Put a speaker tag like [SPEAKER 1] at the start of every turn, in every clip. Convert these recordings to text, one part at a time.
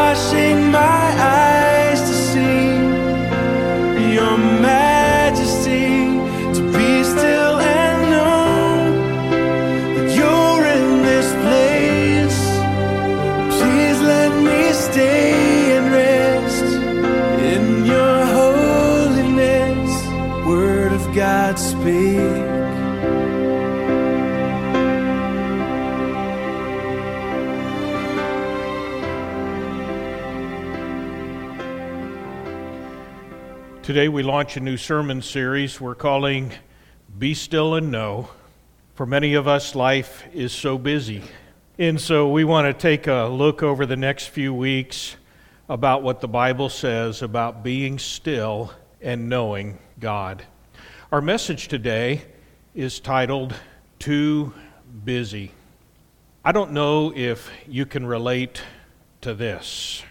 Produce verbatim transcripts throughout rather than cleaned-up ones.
[SPEAKER 1] washing my eyes to see your majesty, to be still and know that you're in this place. Please let me stay and rest in your holiness. Word of God, speak.
[SPEAKER 2] Today we launch a new sermon series we're calling Be Still and Know. For many of us, life is so busy. And so we want to take a look over the next few weeks about what the Bible says about being still and knowing God. Our message today is titled, Too Busy. I don't know if you can relate to this.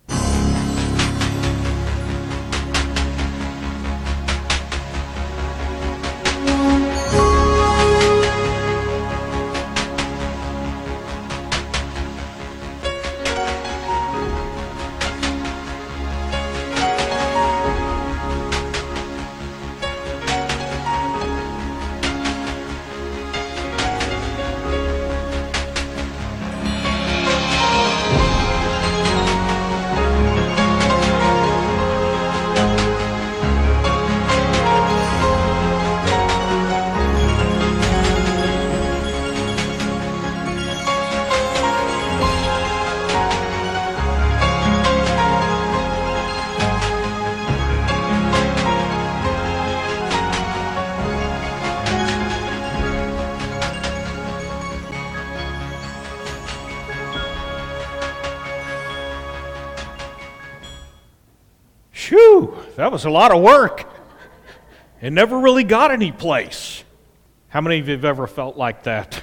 [SPEAKER 2] Phew, that was a lot of work. It never really got any place. How many of you have ever felt like that?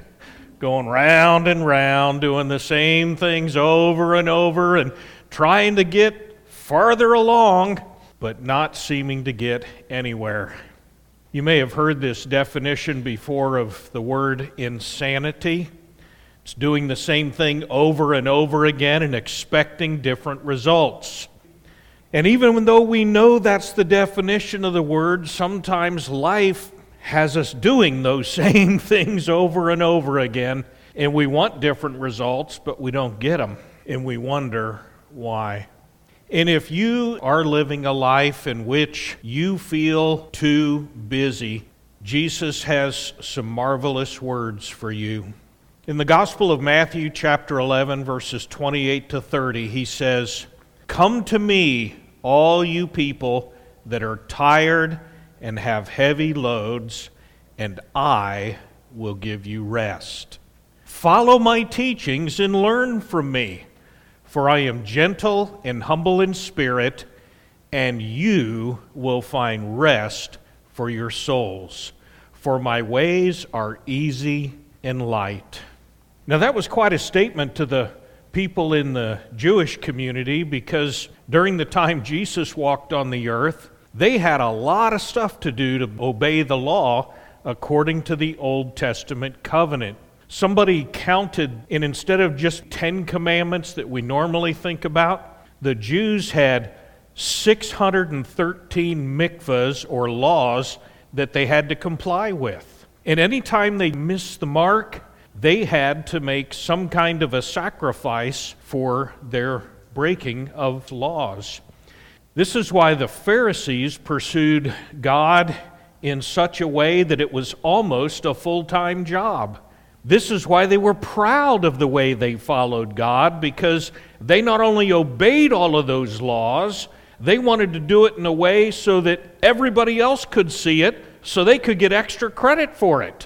[SPEAKER 2] Going round and round, doing the same things over and over and trying to get farther along, but not seeming to get anywhere. You may have heard this definition before of the word insanity. It's doing the same thing over and over again and expecting different results. And even though we know that's the definition of the word, sometimes life has us doing those same things over and over again, and we want different results, but we don't get them, and we wonder why. And if you are living a life in which you feel too busy, Jesus has some marvelous words for you. In the Gospel of Matthew, chapter eleven, verses twenty-eight to thirty, he says, "Come to me, all you people that are tired and have heavy loads, and I will give you rest. Follow my teachings and learn from me, for I am gentle and humble in spirit, and you will find rest for your souls. For my ways are easy and light." Now that was quite a statement to the people in the Jewish community, because during the time Jesus walked on the earth, they had a lot of stuff to do to obey the law according to the Old Testament covenant. Somebody counted, and instead of just Ten Commandments that we normally think about, the Jews had six hundred thirteen mikvahs or laws that they had to comply with. And any time they missed the mark, they had to make some kind of a sacrifice for their breaking of laws. This is why the Pharisees pursued God in such a way that it was almost a full-time job. This is why they were proud of the way they followed God, because they not only obeyed all of those laws, they wanted to do it in a way so that everybody else could see it, so they could get extra credit for it.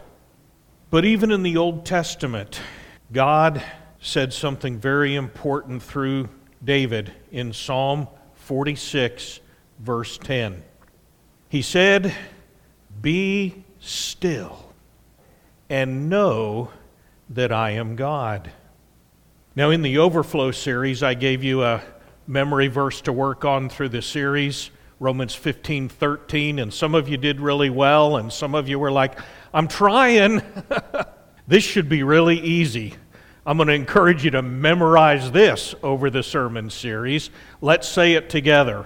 [SPEAKER 2] But even in the Old Testament, God said something very important through David in Psalm forty-six, verse ten. He said, "Be still and know that I am God." Now, in the Overflow series, I gave you a memory verse to work on through the series, Romans fifteen thirteen, and some of you did really well, and some of you were like, "I'm trying." This should be really easy. I'm going to encourage you to memorize this over the sermon series. Let's say it together.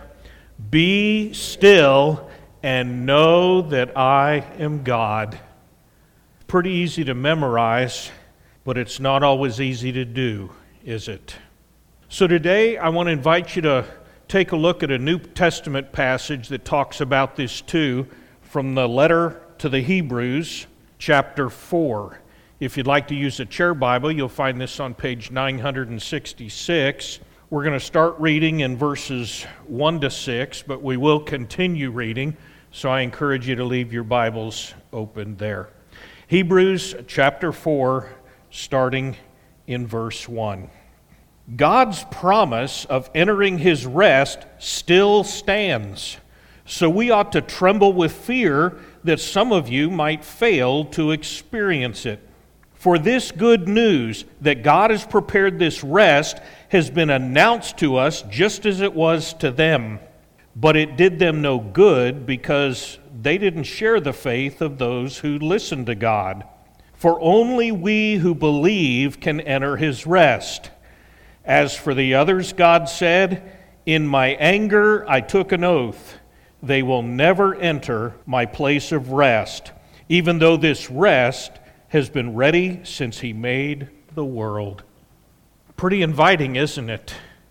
[SPEAKER 2] Be still and know that I am God. Pretty easy to memorize, but it's not always easy to do, is it? So today I want to invite you to take a look at a New Testament passage that talks about this too, from the letter to the Hebrews, chapter four. If you'd like to use a chair Bible, you'll find this on page nine hundred sixty-six. We're going to start reading in verses one to six, but we will continue reading, so I encourage you to leave your Bibles open there. Hebrews chapter four, starting in verse one. God's promise of entering His rest still stands, so we ought to tremble with fear that some of you might fail to experience it. For this good news that God has prepared this rest has been announced to us just as it was to them. But it did them no good because they didn't share the faith of those who listened to God. For only we who believe can enter His rest. As for the others, God said, "In my anger I took an oath. They will never enter my place of rest, even though this rest has been ready since He made the world." Pretty inviting, isn't it?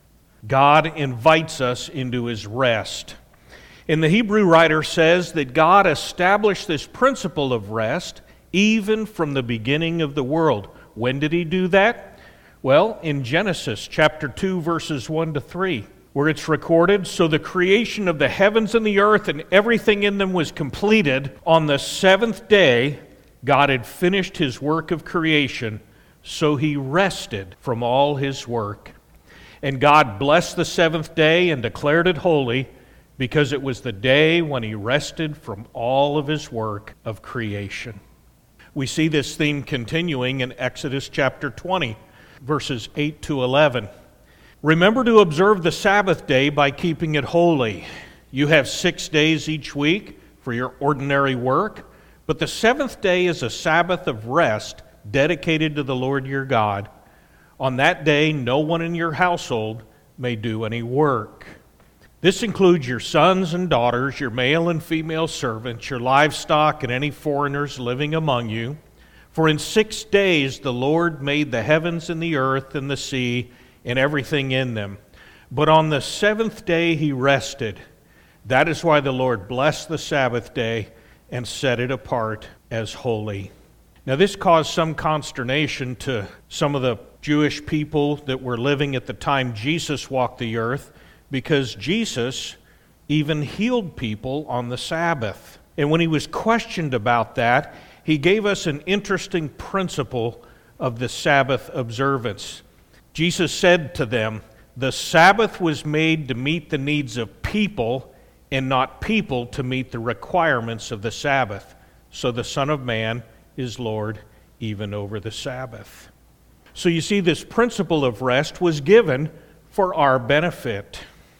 [SPEAKER 2] God invites us into His rest. And the Hebrew writer says that God established this principle of rest even from the beginning of the world. When did He do that? Well, in Genesis chapter two, verses one to three, where it's recorded, "So the creation of the heavens and the earth and everything in them was completed. On the seventh day, God had finished His work of creation, so He rested from all His work. And God blessed the seventh day and declared it holy, because it was the day when He rested from all of His work of creation." We see this theme continuing in Exodus chapter twenty, verses eight to eleven. "Remember to observe the Sabbath day by keeping it holy. You have six days each week for your ordinary work, but the seventh day is a Sabbath of rest dedicated to the Lord your God. On that day, no one in your household may do any work. This includes your sons and daughters, your male and female servants, your livestock, and any foreigners living among you. For in six days the Lord made the heavens and the earth and the sea and everything in them. But on the seventh day He rested. That is why the Lord blessed the Sabbath day and set it apart as holy." Now this caused some consternation to some of the Jewish people that were living at the time Jesus walked the earth, because Jesus even healed people on the Sabbath. And when He was questioned about that, He gave us an interesting principle of the Sabbath observance. Jesus said to them, "The Sabbath was made to meet the needs of people, and not people to meet the requirements of the Sabbath. So the Son of Man is Lord even over the Sabbath." So you see, this principle of rest was given for our benefit.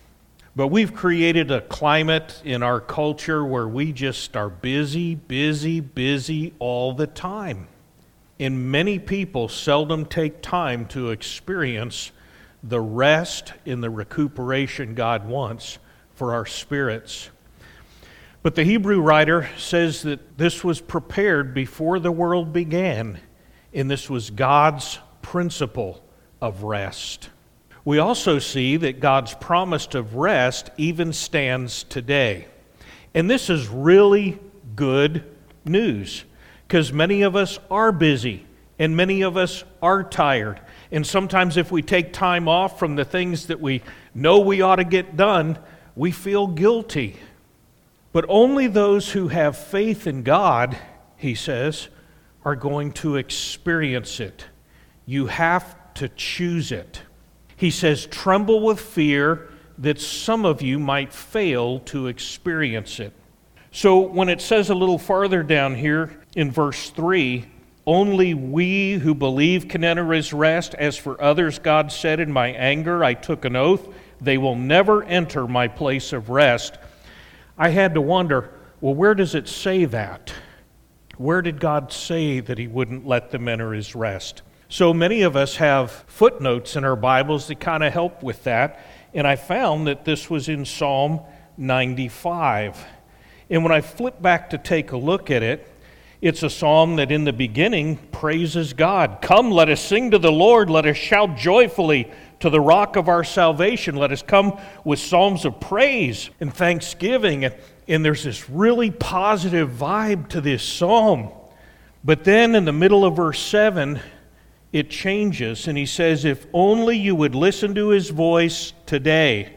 [SPEAKER 2] But we've created a climate in our culture where we just are busy, busy, busy all the time. And many people seldom take time to experience the rest and the recuperation God wants for our spirits. But the Hebrew writer says that this was prepared before the world began, and this was God's principle of rest. We also see that God's promise of rest even stands today. And this is really good news, because many of us are busy, and many of us are tired. And sometimes if we take time off from the things that we know we ought to get done, we feel guilty. But only those who have faith in God, he says, are going to experience it. You have to choose it. He says, tremble with fear that some of you might fail to experience it. So when it says a little farther down here in verse three, only we who believe can enter his rest. As for others, God said, in my anger I took an oath, they will never enter my place of rest. I had to wonder, well, where does it say that? Where did God say that he wouldn't let them enter his rest? So many of us have footnotes in our Bibles that kind of help with that, and I found that this was in Psalm ninety-five. And when I flip back to take a look at it, it's a psalm that in the beginning praises God. Come, let us sing to the Lord. Let us shout joyfully to the rock of our salvation. Let us come with psalms of praise and thanksgiving. And, and there's this really positive vibe to this psalm. But then in the middle of verse seven, it changes. And he says, if only you would listen to his voice today.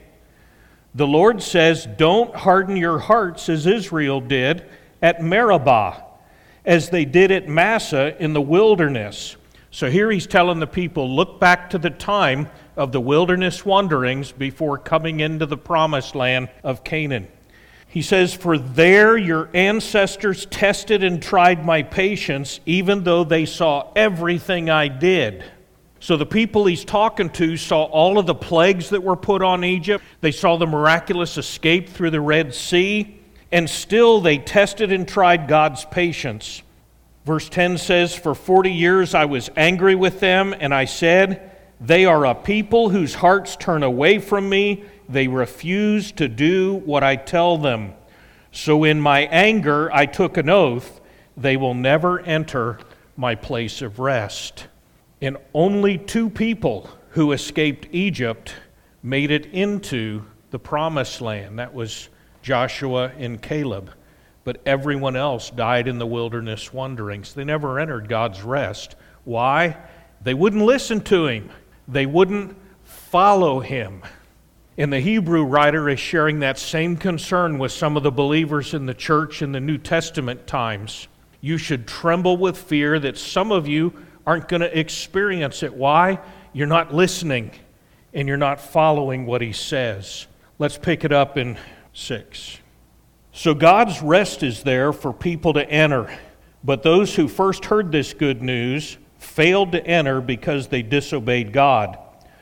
[SPEAKER 2] The Lord says, don't harden your hearts as Israel did at Meribah, as they did at Massa in the wilderness. So here he's telling the people, look back to the time of the wilderness wanderings before coming into the promised land of Canaan. He says, for there your ancestors tested and tried my patience, even though they saw everything I did. So the people he's talking to saw all of the plagues that were put on Egypt. They saw the miraculous escape through the Red Sea. And still they tested and tried God's patience. Verse ten says, for forty years I was angry with them, and I said, they are a people whose hearts turn away from me. They refuse to do what I tell them. So in my anger I took an oath, they will never enter my place of rest. And only two people who escaped Egypt made it into the promised land. That was Joshua and Caleb, but everyone else died in the wilderness wanderings. They never entered God's rest. Why? They wouldn't listen to him. They wouldn't follow him. And the Hebrew writer is sharing that same concern with some of the believers in the church in the New Testament times. You should tremble with fear that some of you aren't going to experience it. Why? You're not listening and you're not following what he says. Let's pick it up in six. So God's rest is there for people to enter, but those who first heard this good news failed to enter because they disobeyed God.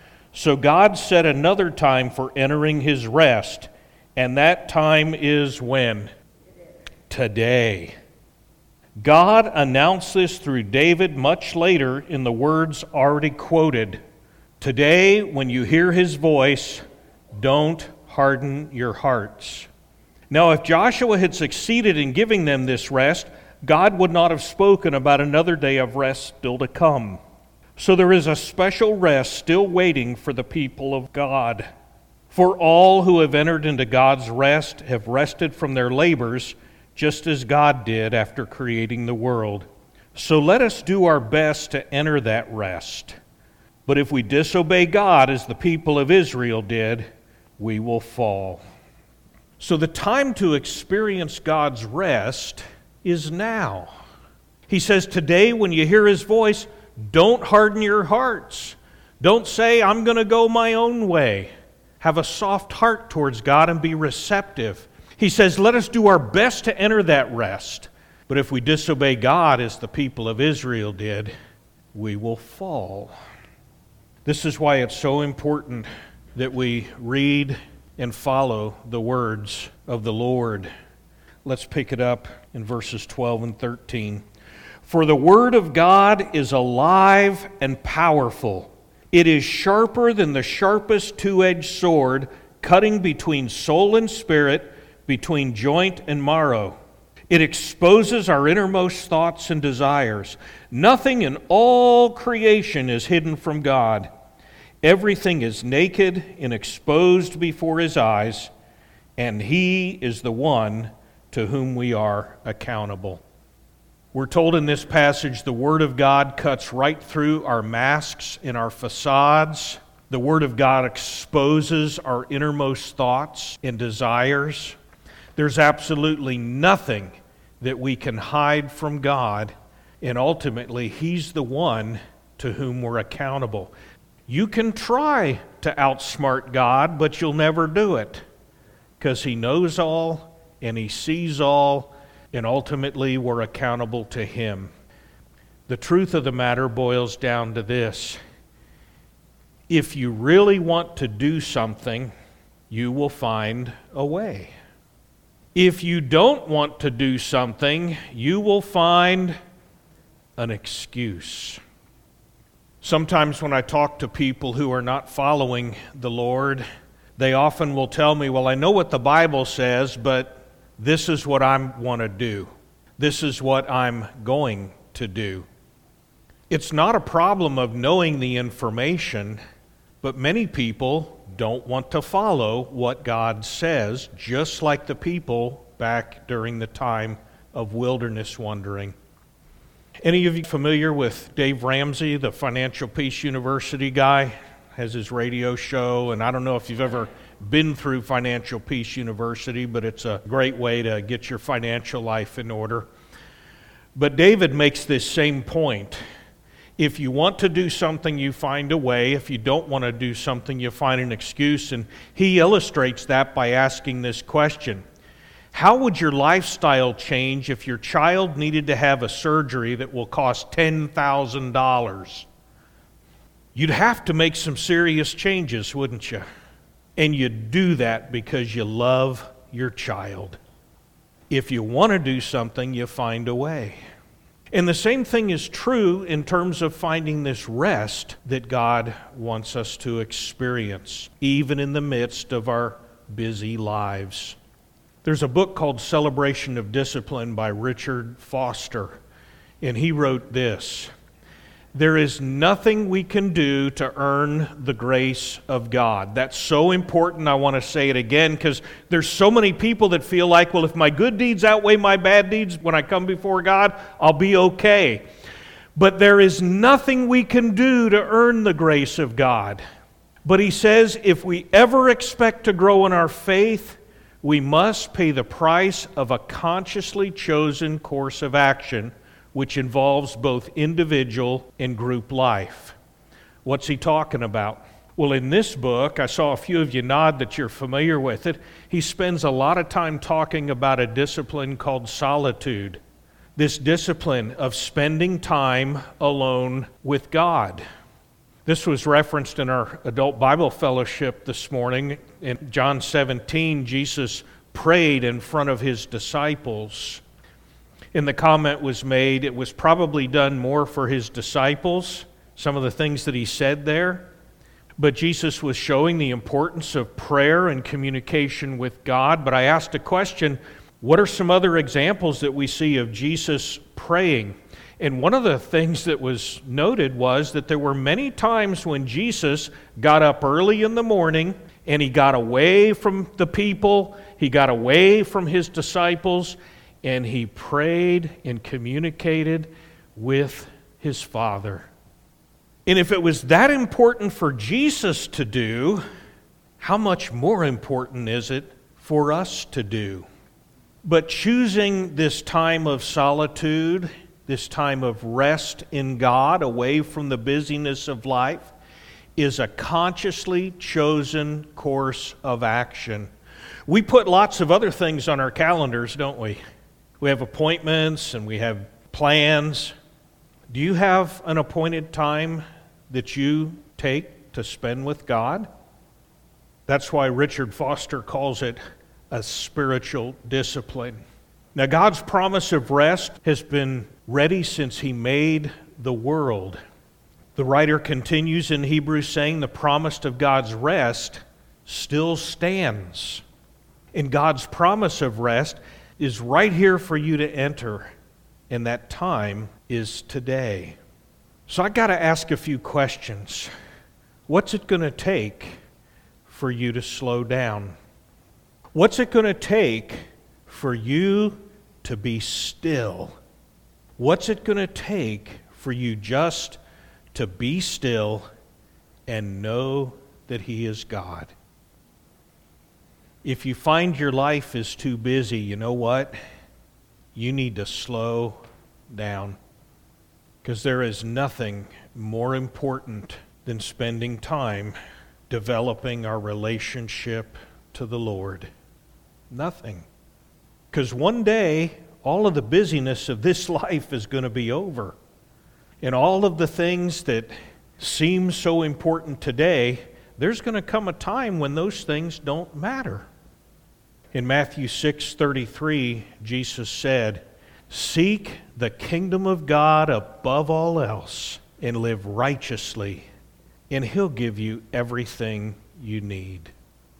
[SPEAKER 2] So God set another time for entering his rest, and that time is when? Today. God announced this through David much later in the words already quoted. Today, when you hear his voice, don't harden your hearts. Now, if Joshua had succeeded in giving them this rest, God would not have spoken about another day of rest still to come. So there is a special rest still waiting for the people of God. For all who have entered into God's rest have rested from their labors, just as God did after creating the world. So let us do our best to enter that rest. But if we disobey God as the people of Israel did, we will fall. So the time to experience God's rest is now. He says, today when you hear his voice, don't harden your hearts. Don't say, I'm going to go my own way. Have a soft heart towards God and be receptive. He says, let us do our best to enter that rest. But if we disobey God as the people of Israel did, we will fall. This is why it's so important that we read and follow the words of the Lord. Let's pick it up in verses twelve and thirteen. For the word of God is alive and powerful. It is sharper than the sharpest two-edged sword, cutting between soul and spirit, between joint and marrow. It exposes our innermost thoughts and desires. Nothing in all creation is hidden from God. Everything is naked and exposed before his eyes, and he is the one to whom we are accountable. We're told in this passage the Word of God cuts right through our masks and our facades. The Word of God exposes our innermost thoughts and desires. There's absolutely nothing that we can hide from God, and ultimately, he's the one to whom we're accountable. You can try to outsmart God, but you'll never do it, because he knows all and he sees all, and ultimately we're accountable to him. The truth of the matter boils down to this. If you really want to do something, you will find a way. If you don't want to do something, you will find an excuse. Sometimes when I talk to people who are not following the Lord, they often will tell me, well, I know what the Bible says, but this is what I want to do. This is what I'm going to do. It's not a problem of knowing the information, but many people don't want to follow what God says, just like the people back during the time of wilderness wandering. Any of you familiar with Dave Ramsey, the Financial Peace University guy? Has his radio show, and I don't know if you've ever been through Financial Peace University, but it's a great way to get your financial life in order. But David makes this same point. If you want to do something, you find a way. If you don't want to do something, you find an excuse. And he illustrates that by asking this question. How would your lifestyle change if your child needed to have a surgery that will cost ten thousand dollars? You'd have to make some serious changes, wouldn't you? And you do that because you love your child. If you want to do something, you find a way. And the same thing is true in terms of finding this rest that God wants us to experience, even in the midst of our busy lives. There's a book called Celebration of Discipline by Richard Foster, and he wrote this: there is nothing we can do to earn the grace of God. That's so important. I want to say it again because there's so many people that feel like, well, if my good deeds outweigh my bad deeds when I come before God, I'll be okay. But there is nothing we can do to earn the grace of God. But he says if we ever expect to grow in our faith, we must pay the price of a consciously chosen course of action, which involves both individual and group life. What's he talking about? Well, in this book, I saw a few of you nod that you're familiar with it. He spends a lot of time talking about a discipline called solitude. This discipline of spending time alone with God. This was referenced in our adult Bible fellowship this morning. In John seventeen, Jesus prayed in front of his disciples. And the comment was made, it was probably done more for his disciples, some of the things that he said there. But Jesus was showing the importance of prayer and communication with God. But I asked a question, what are some other examples that we see of Jesus praying? And one of the things that was noted was that there were many times when Jesus got up early in the morning and he got away from the people, he got away from his disciples, and he prayed and communicated with his Father. And if it was that important for Jesus to do, how much more important is it for us to do? But choosing this time of solitude, this time of rest in God, away from the busyness of life, is a consciously chosen course of action. We put lots of other things on our calendars, don't we? We have appointments and we have plans. Do you have an appointed time that you take to spend with God? That's why Richard Foster calls it a spiritual discipline. Now, God's promise of rest has been ready since he made the world. The writer continues in Hebrews saying the promise of God's rest still stands. And God's promise of rest is right here for you to enter, and that time is today. So I got to ask a few questions. What's it going to take for you to slow down? What's it going to take for you to be still? What's it going to take for you just to be still and know that he is God? If you find your life is too busy, you know what? You need to slow down. Because there is nothing more important than spending time developing our relationship to the Lord. Nothing. Because one day, all of the busyness of this life is going to be over. And all of the things that seem so important today, there's going to come a time when those things don't matter. In Matthew six thirty-three, Jesus said, "Seek the kingdom of God above all else, and live righteously, and He'll give you everything you need.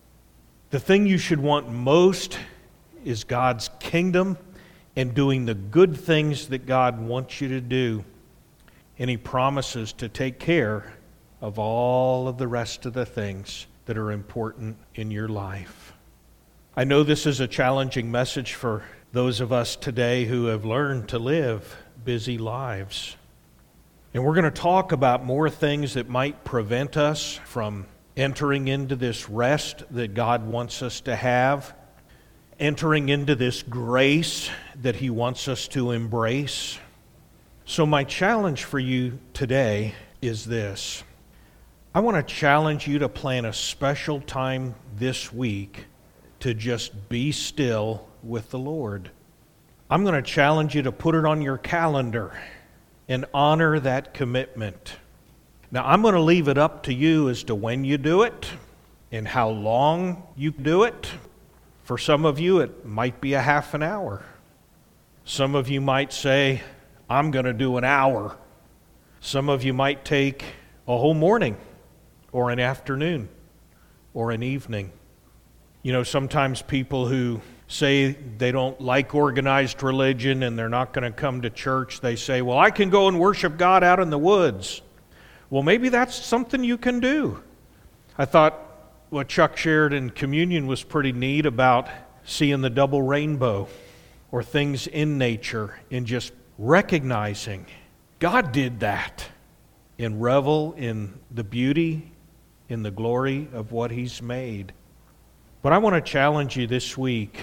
[SPEAKER 2] The thing you should want most is God's kingdom and doing the good things that God wants you to do. And He promises to take care of all of the rest of the things that are important in your life. I know this is a challenging message for those of us today who have learned to live busy lives. And we're going to talk about more things that might prevent us from entering into this rest that God wants us to have, entering into this grace that He wants us to embrace. So my challenge for you today is this. I want to challenge you to plan a special time this week to just be still with the Lord. I'm going to challenge you to put it on your calendar and honor that commitment. Now, I'm going to leave it up to you as to when you do it and how long you do it. For some of you, it might be a half an hour. Some of you might say, I'm going to do an hour. Some of you might take a whole morning or an afternoon or an evening. You know, sometimes people who say they don't like organized religion and they're not going to come to church, they say, well, I can go and worship God out in the woods. Well, maybe that's something you can do. I thought what Chuck shared in communion was pretty neat about seeing the double rainbow or things in nature and just recognizing God did that and revel in the beauty, in the glory of what He's made. But I want to challenge you this week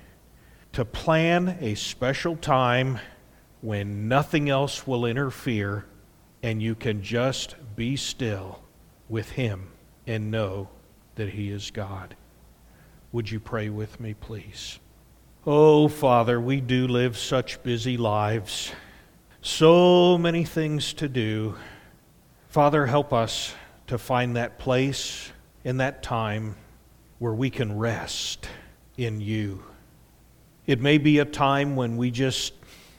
[SPEAKER 2] to plan a special time when nothing else will interfere and you can just be still with Him and know that He is God. Would you pray with me, please? Oh, Father, we do live such busy lives, so many things to do. Father, help us to find that place and that time where we can rest in You. It may be a time when we just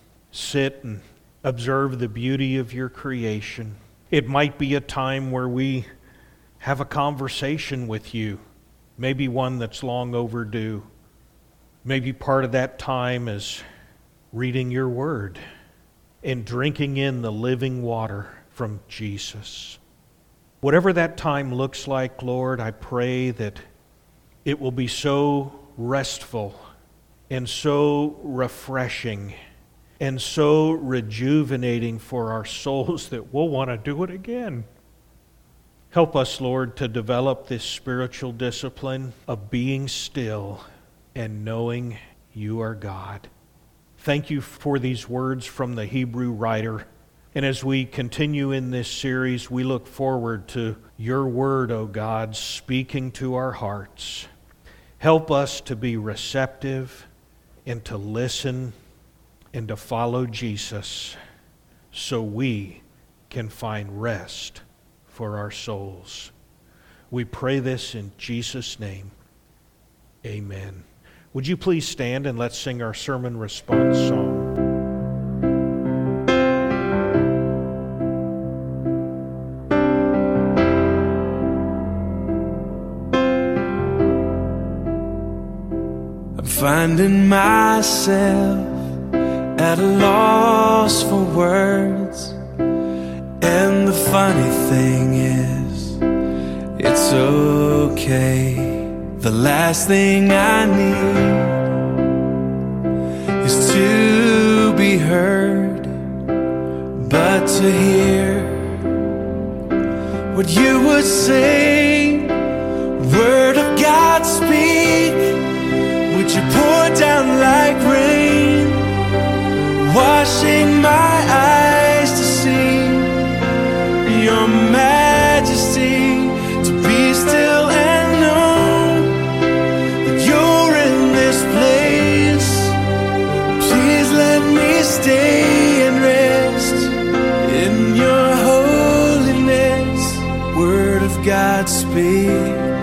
[SPEAKER 2] sit and observe the beauty of Your creation. It might be a time where we have a conversation with You, maybe one that's long overdue. Maybe part of that time is reading Your Word and drinking in the living water from Jesus. Whatever that time looks like, Lord, I pray that it will be so restful and so refreshing and so rejuvenating for our souls that we'll want to do it again. Help us, Lord, to develop this spiritual discipline of being still and knowing You are God. Thank You for these words from the Hebrew writer. And as we continue in this series, we look forward to Your Word, O God, speaking to our hearts. Help us to be receptive and to listen and to follow Jesus so we can find rest for our souls. We pray this in Jesus' name. Amen. Would you please stand and let's sing our sermon response song.
[SPEAKER 1] I'm finding myself at a loss for words. And the funny thing is, it's okay. The last thing I need is to be heard, but to hear what You would say. Word of God, speak. Would You pour down like rain, washing my eyes to see Your majesty, to be still and know that You're in this place. Please let me stay and rest in Your holiness. Word of God, speak.